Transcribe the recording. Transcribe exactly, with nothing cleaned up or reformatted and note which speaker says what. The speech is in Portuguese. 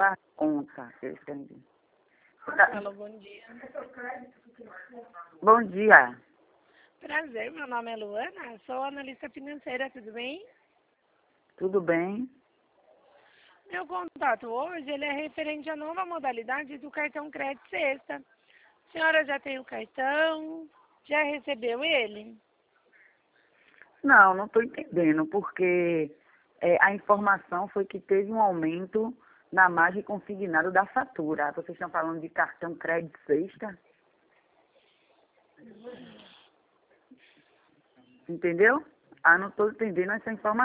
Speaker 1: da onça. Eles querem dizer. Da-
Speaker 2: Alô, bom dia.
Speaker 1: Bom dia.
Speaker 2: Prazer, meu nome é Luana, sou analista financeira, tudo bem?
Speaker 1: Tudo bem?
Speaker 2: Meu contato hoje ele é referente à nova modalidade do cartão crédito sexta. A senhora já tem o cartão? Já recebeu ele?
Speaker 1: Não, não estou entendendo, porque é, a informação foi que teve um aumento na margem consignada da fatura. Vocês estão falando de cartão crédito sexta? Entendeu? Ah, não estou entendendo essa informação.